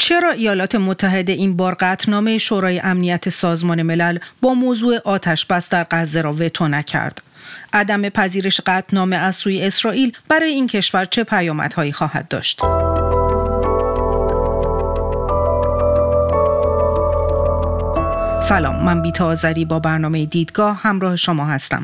چرا ایالات متحده این بار قطعنامه شورای امنیت سازمان ملل با موضوع آتش‌بس در غزه را وتو نکرد؟ عدم پذیرش قطعنامه از سوی اسرائیل برای این کشور چه پیامدهایی خواهد داشت؟ سلام، من بیتا آذری با برنامه دیدگاه همراه شما هستم.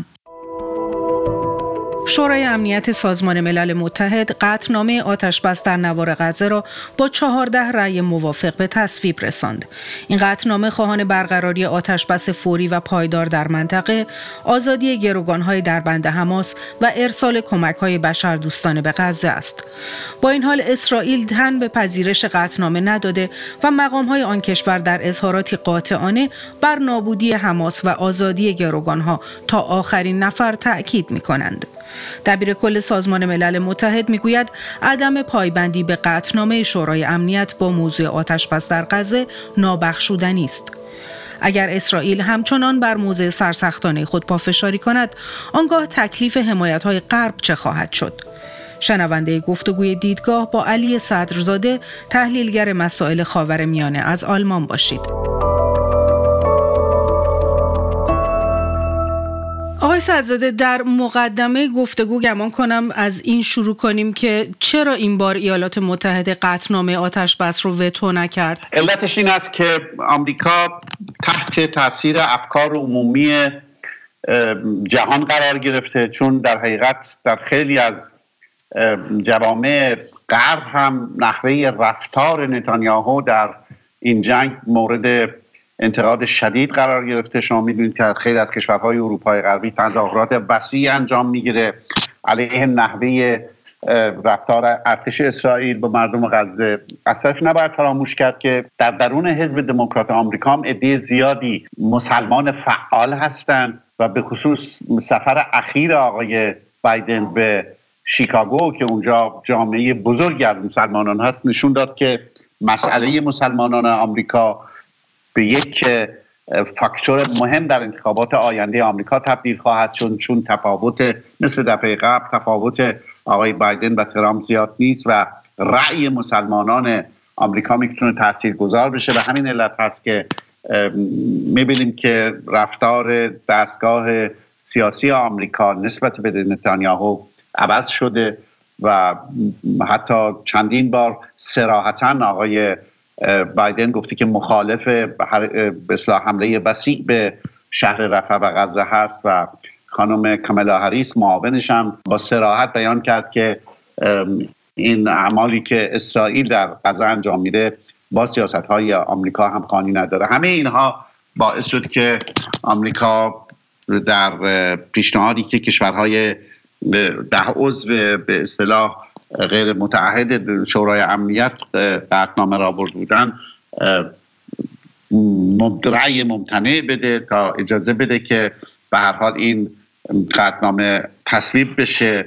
شورای امنیت سازمان ملل متحد قطعنامه آتش‌بس در نوار غزه را با 14 رأی موافق به تصویب رساند. این قطعنامه خواهان برقراری آتش‌بس فوری و پایدار در منطقه، آزادی گروگان‌های دربند حماس و ارسال کمک‌های بشردوستانه به غزه است. با این حال اسرائیل تن به پذیرش قطعنامه نداده و مقام‌های آن کشور در اظهاراتی قاطعانه بر نابودی حماس و آزادی گروگان‌ها تا آخرین نفر تأکید می‌کنند. دبیر کل سازمان ملل متحد میگوید عدم پایبندی به قطعنامه شورای امنیت با موضوع آتش‌بس در غزه نابخشودنی است. اگر اسرائیل همچنان بر موضع سرسختانه خود پافشاری کند، آنگاه تکلیف حمایت‌های غرب چه خواهد شد؟ شنونده گفتگوی دیدگاه با علی صدرزاده، تحلیلگر مسائل خاورمیانه از آلمان باشید. آقای صدرزاده، در مقدمه گفتگو گمان کنم از این شروع کنیم که چرا این بار ایالات متحده قطعنامه آتش‌بس رو وتو نکرد؟ علتش این است که آمریکا تحت تاثیر افکار عمومی جهان قرار گرفته، چون در حقیقت در خیلی از جوامع غرب هم نحوه رفتار نتانیاهو در این جنگ مورد انتقاد شدید قرار گرفته. شما می‌دونید که خیلی از کشورهای اروپای غربی تظاهرات وسیع انجام میگیره علیه نحوه رفتار ارتش اسرائیل با مردم غزه. اصلاً نباید فراموش کرد که در درون حزب دموکرات آمریکا هم عده زیادی مسلمان فعال هستند و به خصوص سفر اخیر آقای بایدن به شیکاگو که اونجا جامعه بزرگی از مسلمانان هست نشون داد که مسئله مسلمانان آمریکا به یک فاکتور مهم در انتخابات آینده آمریکا تبدیل خواهد شد، چون تفاوت مثل دفعه قبل تفاوت آقای بایدن و ترامپ زیاد نیست و رأی مسلمانان آمریکا میتونه تاثیرگذار بشه. و همین علت هست که میبینیم که رفتار دستگاه سیاسی آمریکا نسبت به نتانیاهو عوض شده و حتی چندین بار صراحتاً آقای بایدن گفته که مخالف به اصطلاح حمله وسیع به شهر رفح و غزه هست و خانم کامالا هریس معاونش هم با صراحت بیان کرد که این اعمالی که اسرائیل در غزه انجام میده با سیاست‌های آمریکا هم خانی نداره. همه اینها باعث شد که آمریکا در پیشنهادی که کشورهای 10 عضو به اصطلاح غیر متعهد شورای امنیت قطعنامه را برده بودن رأی ممتنع بده تا اجازه بده که به هر حال این قطعنامه تصویب بشه.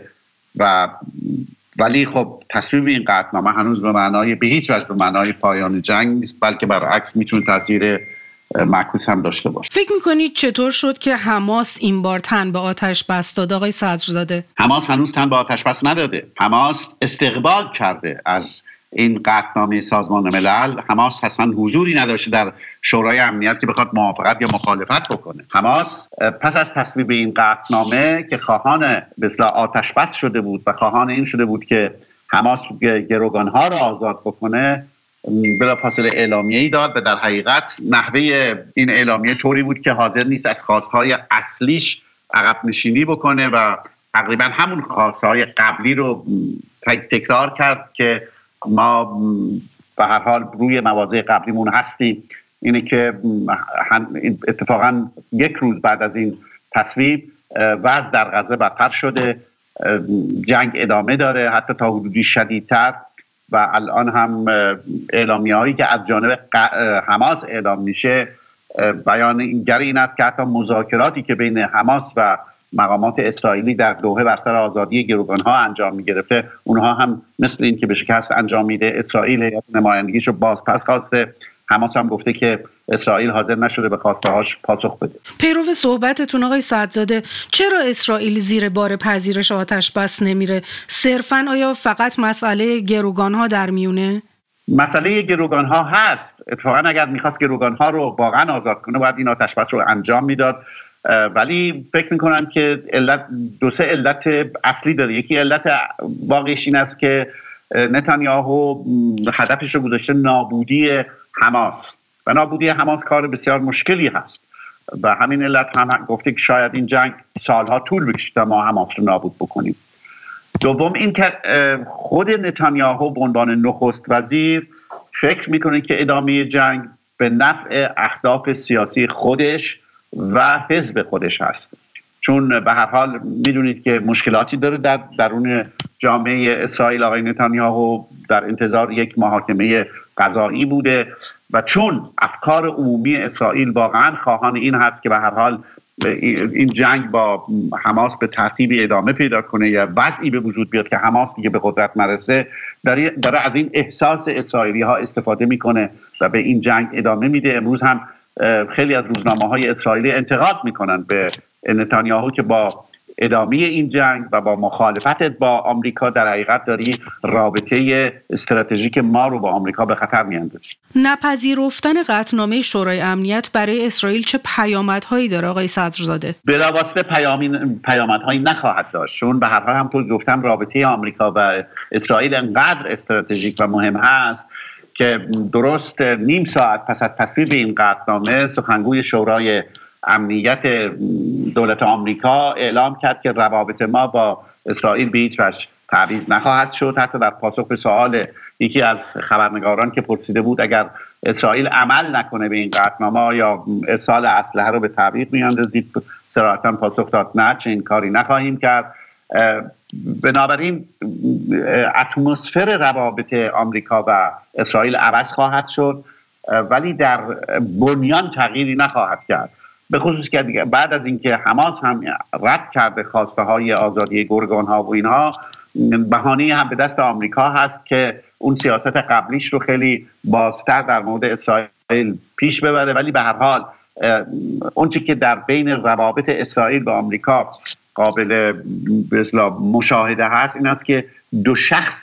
ولی خب تصویب این قطعنامه هنوز به هیچ وجه به معنای پایان جنگ نیست، بلکه برعکس میتونه تاثیر معکوس هم داشته باشه. فکر میکنید چطور شد که حماس این بار تن به آتش بس داد آقای صدرزاده؟ حماس هنوز تن به آتش بس نداده. حماس استقبال کرده از این قطعنامه سازمان ملل. حماس اصلا حضوری نداشته در شورای امنیت که بخواد موافقت یا مخالفت بکنه. حماس پس از تصویب این قطعنامه که خواهان به اصطلاح آتش بس شده بود و خواهان این شده بود که حماس گروگانها را آزاد بکنه، بلافاصله اعلامیه‌ای داد و در حقیقت نحوه این اعلامیه طوری بود که حاضر نیست از خواستهای اصلیش عقب نشینی بکنه و تقریبا همون خواستهای قبلی رو تکرار کرد که ما به هر حال روی مواضع قبلیمون هستیم. اینه که اتفاقا یک روز بعد از این تصویب وضع در غزه بدتر شده، جنگ ادامه داره حتی تا حدودی شدیدتر و الان هم اعلامیه هایی که از جانب حماس اعلام میشه بیان این است که حتی مذاکراتی که بین حماس و مقامات اسرائیلی در دوحه بر سر آزادی گروگانها انجام میگرفته اونها هم مثل این که به شکست انجام میده. اسرائیل هیئت نمایندگیشو باز پس خواسته، حماس هم گفته که اسرائیل حاضر نشده به خواسته‌هاش پاسخ بده. پیرو صحبتتون آقای صدرزاده، چرا اسرائیل زیر بار پذیرش آتش بس نمیره؟ صرفاً آیا فقط مسئله گروگانها در میونه؟ مسئله گروگان ها هست. اتفاقا اگر میخواست گروگان ها رو واقعا آزاد کنه باید این آتش‌بس رو انجام میداد، ولی فکر میکنم که دو سه علت اصلی داره. یکی علت واقعیش این است که نتانیاهو هدفش رو گذاشته نابودی حماس و نابودی حماس کار بسیار مشکلی هست و همین علت هم گفته که شاید این جنگ سالها طول بکشه تا ما حماس رو نابود بکنیم. دوم این که خود نتانیاهو به عنوان نخست وزیر فکر میکنه که ادامه جنگ به نفع اهداف سیاسی خودش و حزب خودش هست، چون به هر حال میدونید که مشکلاتی داره در درون جامعه اسرائیل. آقای نتانیاهو در انتظار یک محاکمه قضایی بوده و چون افکار عمومی اسرائیل واقعا خواهان این هست که به هر حال این جنگ با حماس به ترتیبی ادامه پیدا کنه یا وضعی به وجود بیاد که حماس دیگه به قدرت نرسه، داره از این احساس اسرائیلی ها استفاده میکنه و به این جنگ ادامه میده. امروز هم خیلی از روزنامه‌های اسرائیلی انتقاد میکنن به نتانیاهو که با ادامه این جنگ و با مخالفت با آمریکا در حقیقت داری رابطه استراتژیک ما رو با آمریکا به خطر میاندازی. نپذیرفتن قطعنامه شورای امنیت برای اسرائیل چه پیامدهایی داره آقای صدرزاده؟ بلافاصله پیامدهایی نخواهد داشت، چون به هر حال همونطور گفتم رابطه آمریکا و اسرائیل انقدر استراتژیک و مهم هست که درست نیم ساعت پس از تصویب این قطعنامه سخنگوی شورای امنیت دولت آمریکا اعلام کرد که روابط ما با اسرائیل به هیچ وجه تعویض نخواهد شد. حتی در پاسخ به سوال یکی از خبرنگاران که پرسیده بود اگر اسرائیل عمل نکنه به این قطعنامه یا ارسال اسلحه رو به تعویق میاندازید، صراحتاً پاسخ داد نه، چنین کاری نخواهیم کرد. بنابراین اتمسفر روابط آمریکا و اسرائیل عوض خواهد شد ولی در بنیان تغییری نخواهد کرد، به خصوص که بعد از اینکه حماس هم رد کرده خواسته های آزادی گروگان ها و اینها، بهانه هم به دست آمریکا هست که اون سیاست قبلیش رو خیلی بازتر در مورد اسرائیل پیش ببره. ولی به هر حال اونچه که در بین روابط اسرائیل و آمریکا قابل مشاهده هست این است که دو شخص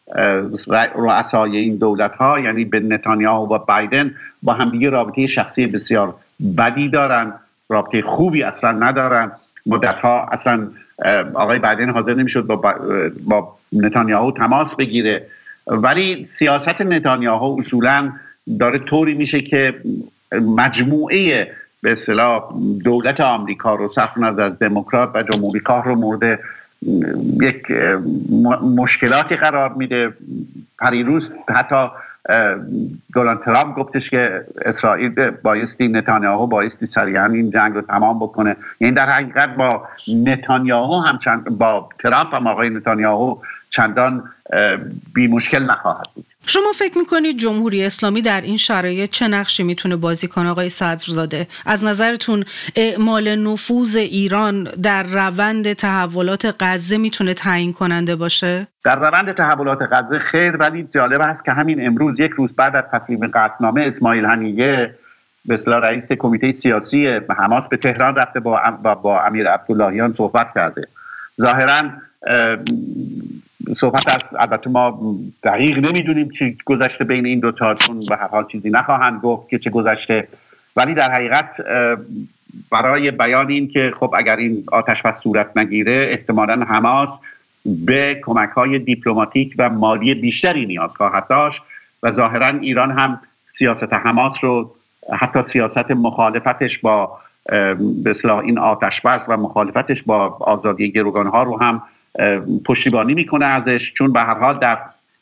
رؤسای این دولت ها یعنی به نتانیاهو و بایدن با هم دیگه رابطه شخصی بسیار بدی دارن، رابطه خوبی اصلا ندارن. مدتها اصلا آقای بایدن حاضر نمیشد با نتانیاهو تماس بگیره، ولی سیاست نتانیاهو اصولا داره طوری میشه که مجموعه به اصطلاح دولت آمریکا رو صرف نظر از دموکرات و جمهوری‌خواه رو مورد یک مشکلاتی قرار میده. پریروز حتی دونالد ترامپ گفتش که اسرائیل نتانیاهو بایستی سریعا این جنگ رو تمام بکنه. یعنی در حقیقت با نتانیاهو با ترامپ هم آقای نتانیاهو چندان بی مشکل نخواهد بود. شما فکر میکنید جمهوری اسلامی در این شرایط چه نقشی میتونه بازی کنه آقای صدرزاده؟ از نظرتون اعمال نفوذ ایران در روند تحولات غزه میتونه تعیین کننده باشه؟ در روند تحولات غزه خیر، ولی جالب هست که همین امروز یک روز بعد از تصویب قطعنامه اسماعیل هنیه به اصطلاح رئیس کمیته سیاسی حماس به تهران رفته با امیر عبداللهیان صحبت کرده. ظاهراً صحبت است، البته ما دقیق نمیدونیم چی گذشته بین این دوتا، چون به هر حال چیزی نخواهند گفت که چه گذشته، ولی در حقیقت برای بیان این که خب اگر این آتش‌بس صورت نگیره احتمالاً حماس به کمک‌های دیپلماتیک و مالی بیشتری نیاز خواهد داشت و ظاهراً ایران هم سیاست حماس رو، حتی سیاست مخالفتش با به اصطلاح این آتش‌بس و مخالفتش با آزادی گروگان‌ها رو هم پشتیبانی میکنه ازش، چون به هر حال در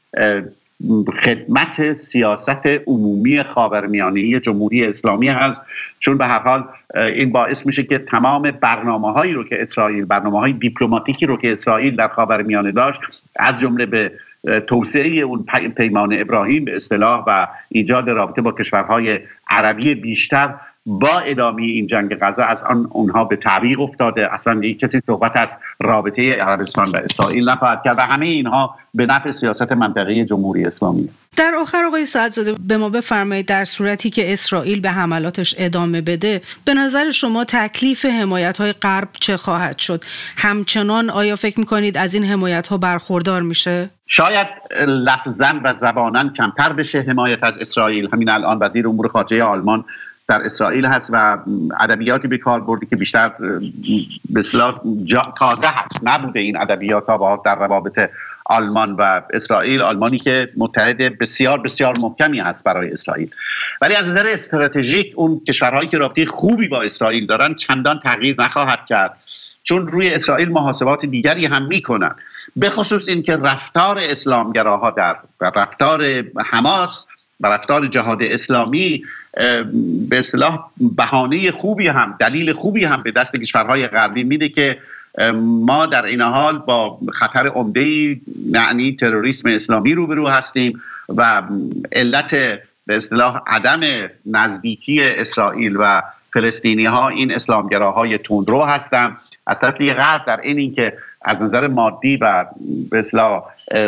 خدمت سیاست عمومی خاورمیانه جمهوری اسلامی هست، چون به هر حال این باعث میشه که تمام برنامه‌هایی رو که اسرائیل، برنامه‌های دیپلماتیکی رو که اسرائیل در خاورمیانه داشت، از جمله به توسعه اون پیمان ابراهیم به اصطلاح و ایجاد رابطه با کشورهای عربی بیشتر، با ادامه این جنگ غزه از اونها به تعویق افتاده. اصلا کسی صحبت از رابطه عربستان و اسرائیل نخواهد کرد و همه اینها به نفع سیاست منطقه جمهوری اسلامی. در آخر آقای سعدزاده به ما بفرمایید، در صورتی که اسرائیل به حملاتش ادامه بده، به نظر شما تکلیف حمایت‌های غرب چه خواهد شد؟ همچنان آیا فکر می‌کنید از این حمایت‌ها برخوردار میشه؟ شاید لفظاً و زباناً کمتر بشه حمایت از اسرائیل. همین الان وزیر امور خارجه آلمان در اسرائیل هست و ادبیاتی به کار برده که بیشتر به اصطلاح تازه هست، نبوده این ادبیات ها در روابط آلمان و اسرائیل. آلمانی که متحد بسیار بسیار محکمی هست برای اسرائیل، ولی از نظر استراتژیک اون کشورهایی که رابطه خوبی با اسرائیل دارن چندان تغییر نخواهد کرد، چون روی اسرائیل محاسبات دیگری هم میکنن، به خصوص این که رفتار اسلامگراها و رفتار حماس و رفتار جهاد اسلامی به اصطلاح بهانه خوبی هم، دلیل خوبی هم به دست کشورهای غربی میده که ما در این حال با خطر عمده‌ای یعنی تروریسم اسلامی روبرو هستیم و علت به اصطلاح عدم نزدیکی اسرائیل و فلسطینی ها این اسلامگراهای تندرو هستند. از طرف دیگه غرب در این که از نظر مادی و به اصطلاح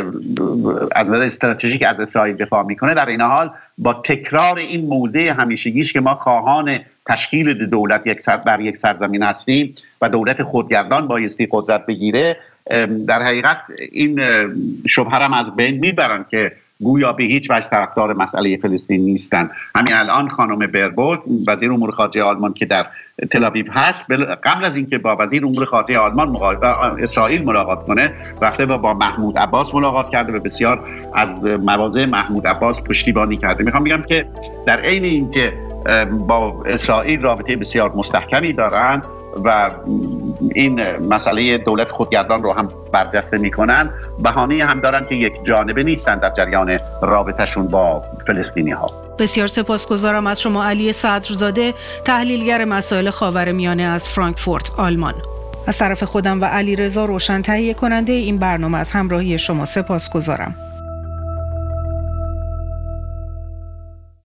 از نظر استراتژیک از اسرائیل دفاع میکنه، در این حال با تکرار این موضع همیشگیش که ما خواهان تشکیل دولت بر یک سرزمین هستیم و دولت خودگردان بایستی قدرت بگیره، در حقیقت این شبهه هم از بین میبرن که گویا به هیچ وجه طرفدار مسئله فلسطین نیستن. همین الان خانم بربوک وزیر امور خارجه آلمان که در تل آویو هست، قبل از اینکه با وزیر امور خارجه آلمان اسرائیل ملاقات کنه، رفته و با محمود عباس ملاقات کرده و بسیار از مواضع محمود عباس پشتیبانی کرده. میخوام بگم که در عین اینکه با اسرائیل رابطه بسیار مستحکمی دارن و این مسئله دولت خودگردان رو هم برجسته میکنن، بهانه هم دارن که یک جانبه نیستن در جریان رابطهشون با فلسطینی ها. بسیار سپاسگزارم از شما علی صدرزاده، تحلیلگر مسائل خاورمیانه از فرانکفورت، آلمان. از طرف خودم و علی رضا روشن تهیه کننده این برنامه از همراهی شما سپاسگزارم.